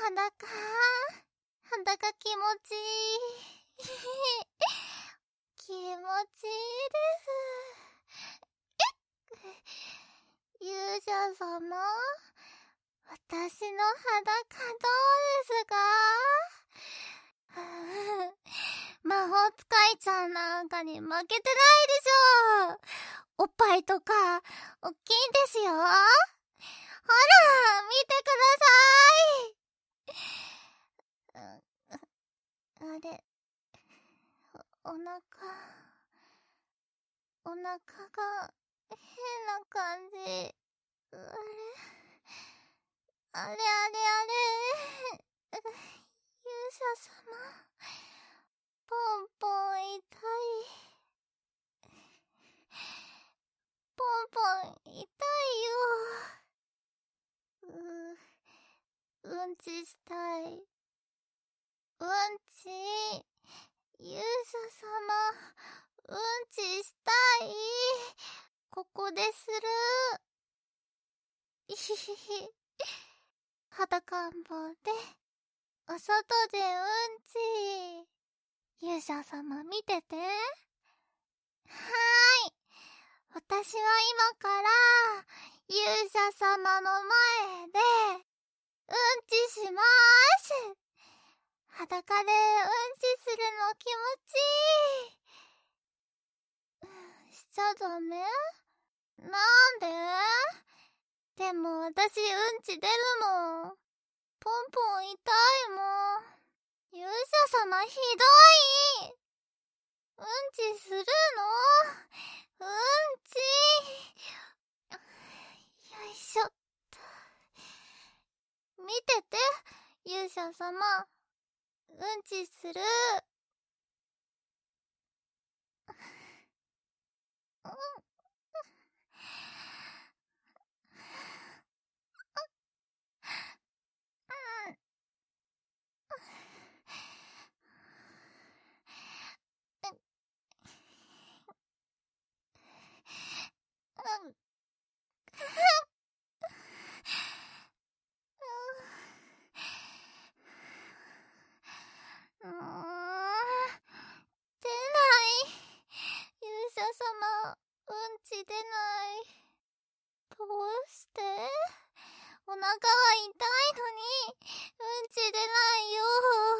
裸気持ちいい。気持ちいいです。勇者様、私の裸どうですか？魔法使いちゃんなんかに負けてないでしょ。おっぱいとかおっきいんですよ。ほら見てください。あれ、お腹が変な感じ。あれ勇者様、ポンポン痛い。ポンポン痛いよ。うんちしたい。うんち、勇者様、うんちしたい。ここでする。いひひひ。裸んぼで、お外でうんち。勇者様見てて。はーい。私は今から、勇者様の前で、うんちしまーす。裸でうんちするの気持ちいい。しちゃダメ？なんで？でも私うんち出るもん。ポンポン痛いもん。勇者様ひどい。うんちするの？うんち。よいしょっと。見てて、勇者様。うんちする。出ない。勇者様、うんち出ない。どうして？お腹は痛いのに、うんち出ないよ。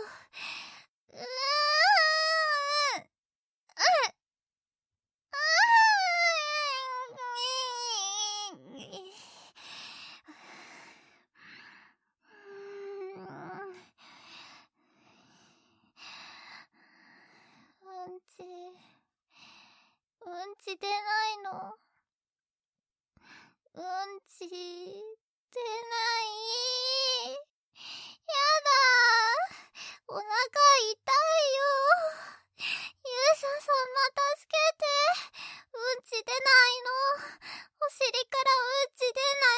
うんち出ないの。うんち出ない。やだー。お腹痛いよ。勇者様助けて。うんち出ないの。お尻からうんち出ない。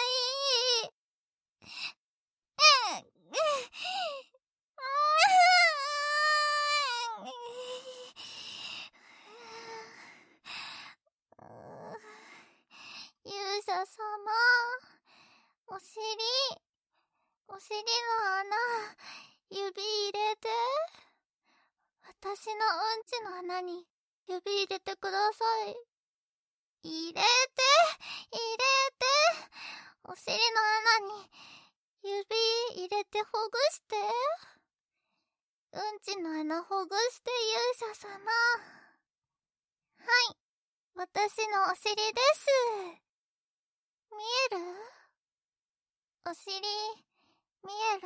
勇者様、お尻の穴、指入れて。私のうんちの穴に指入れてください。入れて、お尻の穴に指入れてほぐして。うんちの穴ほぐして、勇者様。はい、私のお尻です。見える？お尻、見える？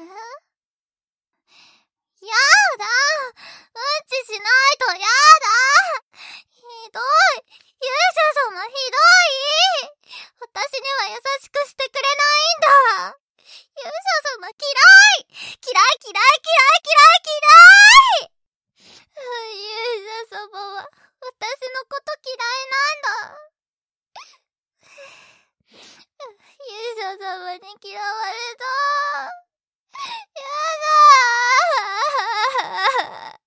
やだ！うんちしないとやだ！ひどい！勇者様ひどい！私には優しくしてくれないんだ！勇者様嫌い！嫌い！勇者様は私のこと嫌いなんだ。勇者様に嫌われた。やだ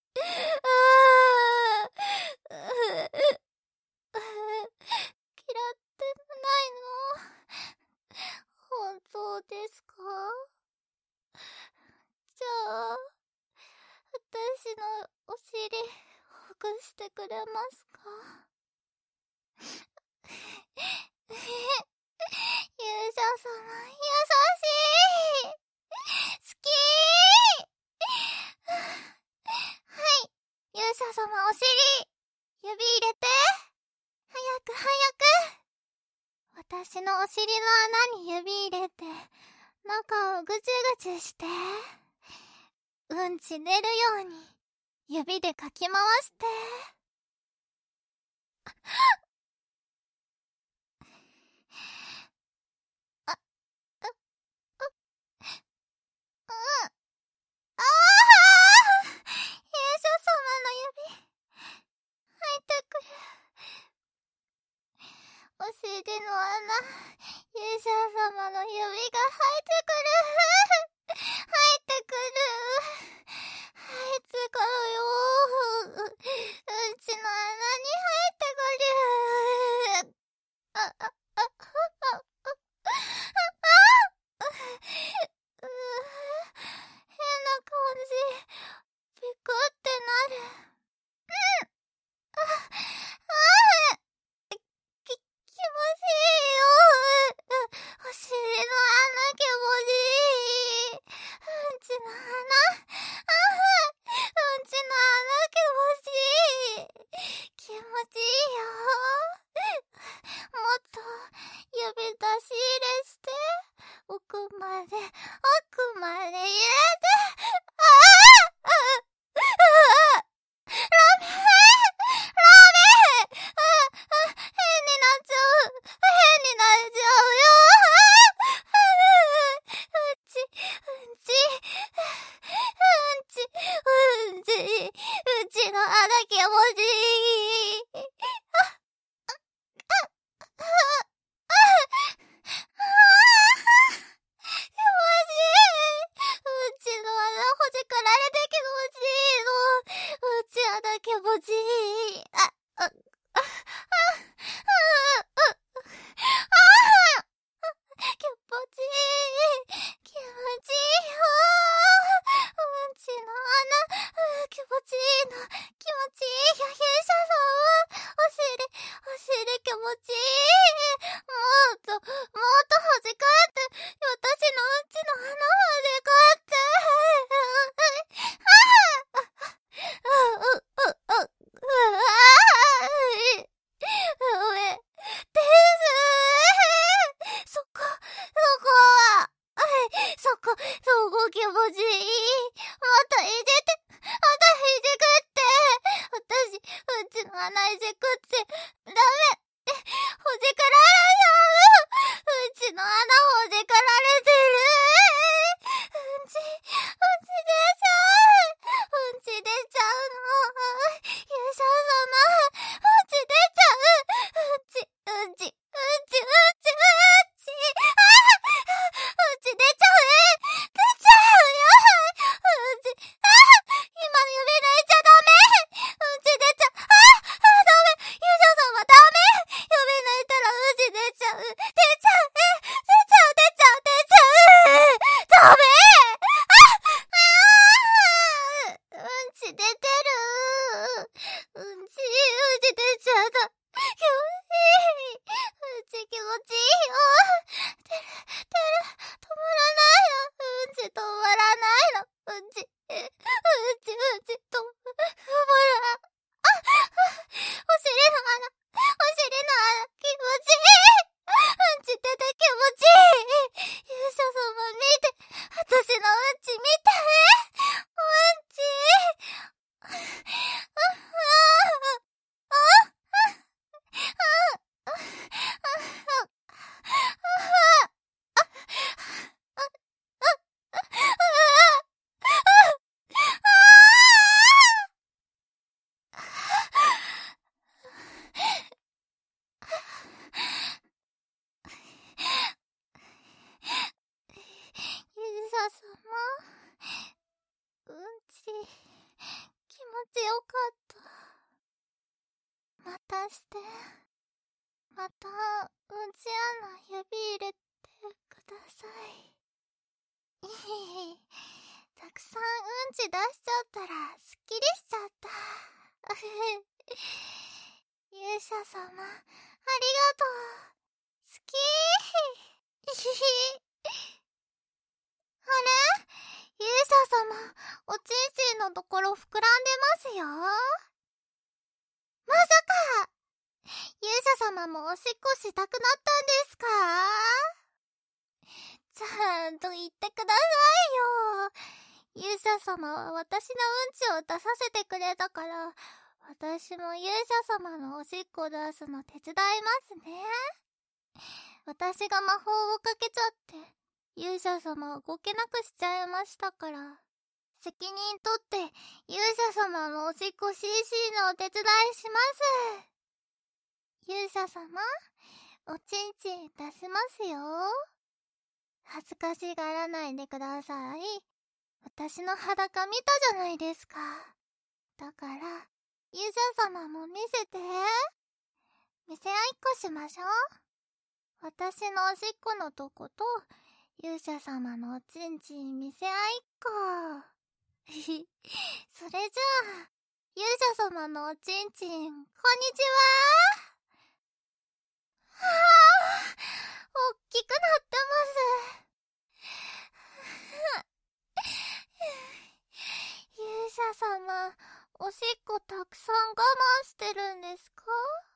嫌ってないの？本当ですか？ ほぐしてくれますか？勇者様、優しい。好き。はい、勇者様お尻、指入れて。早く早く。私のお尻の穴に指入れて、中をぐちゅぐちゅして。うんち出るように、指でかき回して。ああ、勇者様の指、入ってくる。お尻の穴、勇者様の指が入ってくる。入ってくる。入ってくるよ。うんちの穴に入ってくる。あ、あ、あ、あ、あ、変な感じ。ピクってなる。気持ちいいよ。お尻の穴気持ちいい。うんちの穴。うんちの穴気持ちいい。気持ちいいよ。もっと指出し入れして。奥まで入れて。ラメ変になっちゃう。変になっちゃうよ。うんち、うんち、うんち、うんちの穴気持ちいい。気持ちいい。うんちの穴ほじくられて気持ちいいの。うんち穴気持ちいい。気持ちいい。気持ちいいよ。うんちの穴、気持ちいいの。気持ちいいよ、勇者さん。お尻気持ちいい。もっとほじかって。私のうんちの穴ほじかって。上です。そこは、そこ気持ちいい。またいじくって。私、うんちの穴いじくって。ダメ。ほじかられちゃう。うんちの穴ほじかられてる。うんち出ちゃう。うんち出ちゃうの。勇者様、うんち出ちゃう。うんち。うんち出ちゃう。出ちゃうよ。うんち。今の指抜いちゃダメ。うんち出ちゃう。ダメ。勇者様ダメ。指抜いたらうんち出ちゃう。ダメ。うんち出てる。うんち出ちゃった。気持ちいい。うんち気持ちいいよ。止まらないの。うんち止まらないの。うんち止まらん。お尻の穴、気持ちいい。うんち出て気持ちいい。勇者様見て。私のうんち見て。うんち。勇者様、うんち、気持ちよかった。またして。また、うんち穴指入れてください。たくさんうんち出しちゃったらすっきりしちゃった。勇者様、ありがとう。好きあれ、勇者様、おちんちんのところ膨らんでますよ。まさか、勇者様もおしっこしたくなったんですか？ちゃんと言ってくださいよ。勇者様は私のうんちを出させてくれたから、私も勇者様のおしっこ出すの手伝いますね。私が魔法をかけちゃって、勇者様は動けなくしちゃいましたから。責任取って、勇者様のおしっこ CC のお手伝いします。勇者様、おちんちん出しますよ。恥ずかしがらないでください。私の裸見たじゃないですか。だから、勇者様も見せて。見せ合いっこしましょう。私のおしっこのとこと、勇者様のおちんちん見せ合いっこ。それじゃあ、勇者様のおちんちん、こんにちは。おっきくなってます。勇者様、おしっこたくさん我慢してるんですか？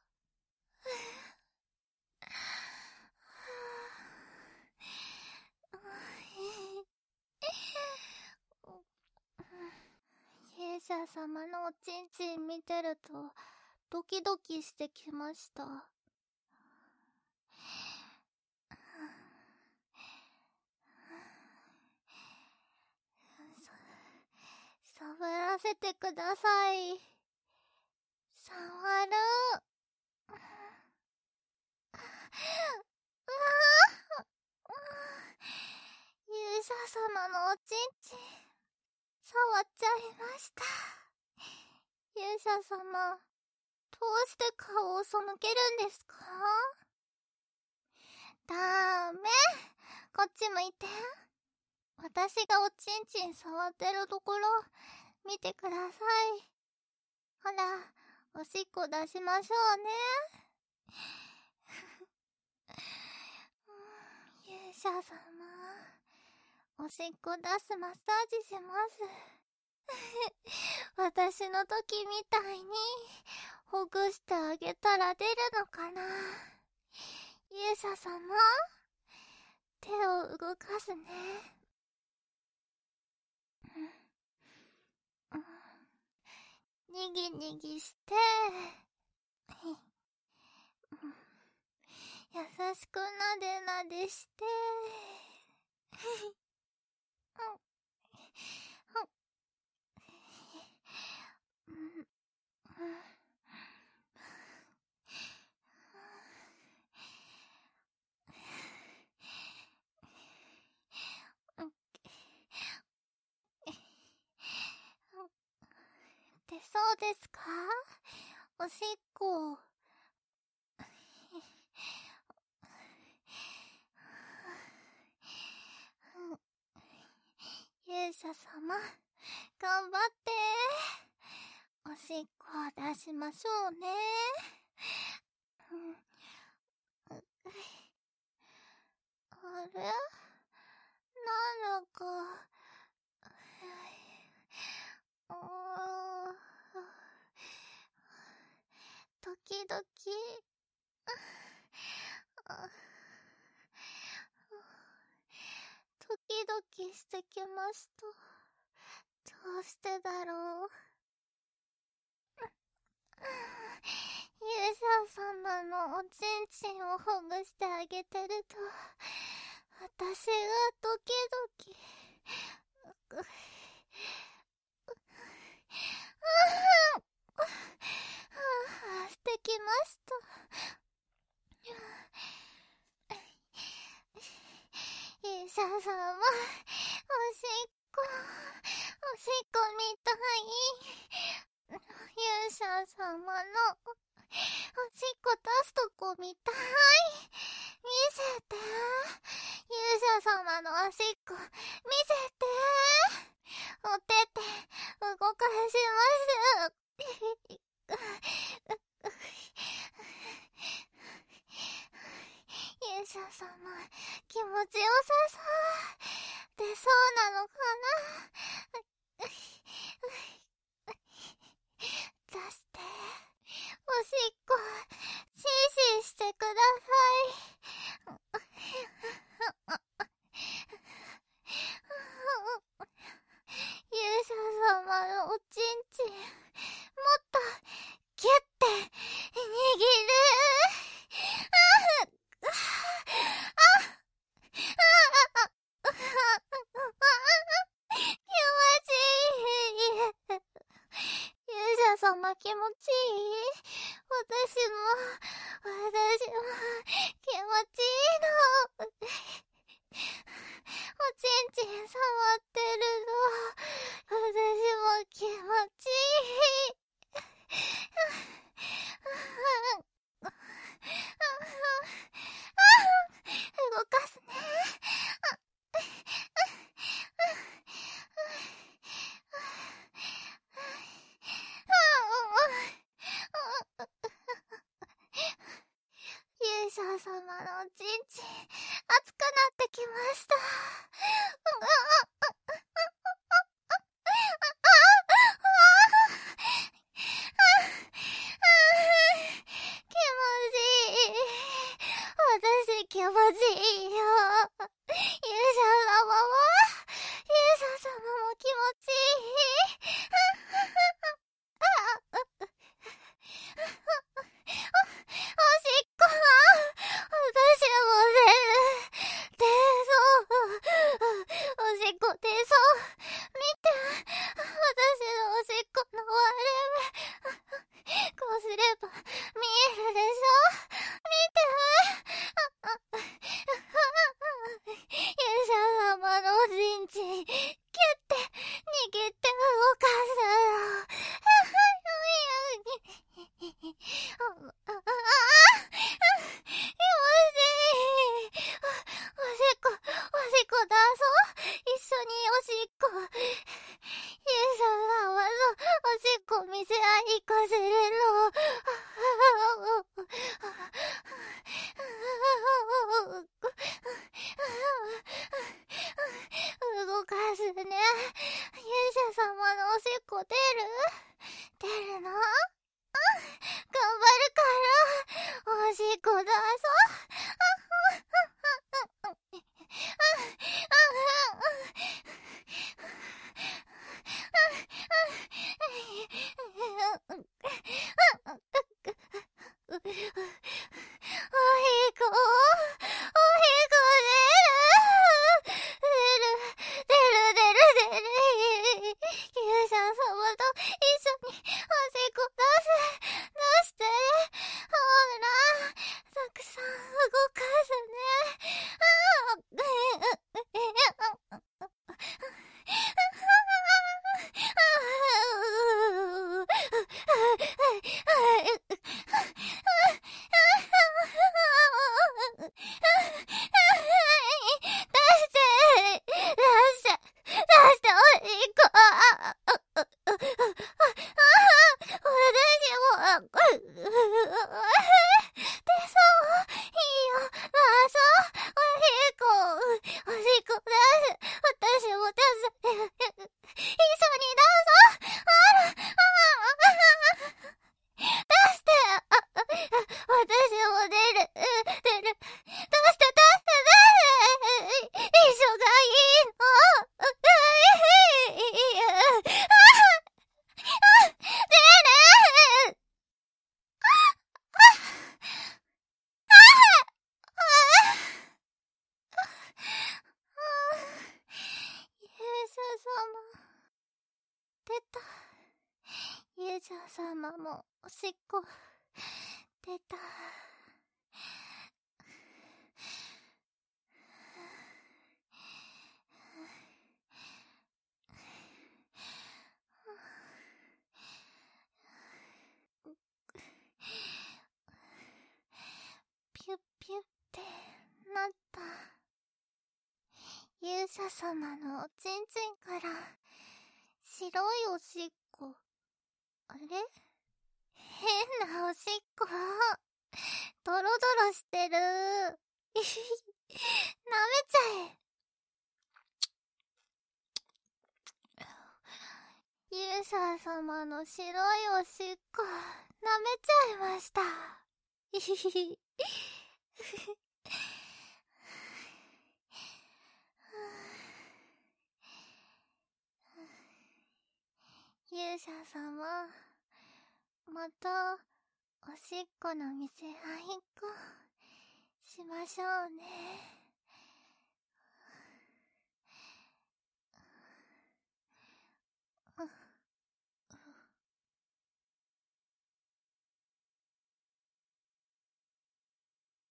勇者様のおちんちん見てるとドキドキしてきました。触らせてください。触る。勇者様のおちんちん触っちゃいました。勇者様、どうして顔を背けるんですか？ダメ。こっち向いて。私がおちんちん触ってるところ見てください。ほら、おしっこ出しましょうね。勇者様、おしっこ出すマッサージします。私の時みたいにほぐしてあげたら出るのかな。勇者様、手を動かすね。にぎにぎして、優しくなでなでして、出そうですか？おしっこ。勇者様、頑張って。おしっこを出しましょうね。あれ？なんだか、時々、ドキドキしてきました。どうしてだろう。勇者様のおちんちんをほぐしてあげてると、私がドキドキ。してきました。勇者様、おしっこみたい。勇者様のおしっこ出すとこみたい。見せて。勇者様のおしっこ見せて。お手手なのかな。出して。おしっこ、シーシーしてください。勇者様のおちんちん、もっと、ギュッて、握る。気持ちいい。勇者様気持ちいい？私も気持ちいいの。おちんちん触ってるの。私も気持ちいい。動かすね。勇者様のおちんちん、熱くなってきました。気持ちいい。私気持ちいいよ。勇者様も気持ちいい。おしっこ、私も出そう。おしっこ出そう。見て、私のおしっこの割れ目。こうすれば見えるでしょ。見て。勇者様のおちんちん、キュッて握って動かす。おしっこ出そう。一緒におしっこ。勇者様のおしっこ見せ合いっこするの。動かすね。勇者様のおしっこ出るの？頑張るから、おしっこ出そう。勇者様と一緒におしっこ出して。ほら、たくさん動かすね。出しておしっこ。私も、出そう。いいよ、出そう。おしっこ出す。私も出す。一緒に出そう。出して。私も出る。出して。一緒がいいの。出る。勇者様、出た。勇者様もおしっこ出た。ピュッピュッってなった。勇者様のおちんちんから白いおしっこ。あれ？変なおしっこ。ドロドロしてる。舐めちゃえ。 勇者様の白いおしっこ、舐めちゃいました。ひひひ。勇者様、また、おしっこの店あいっこ、しましょうね。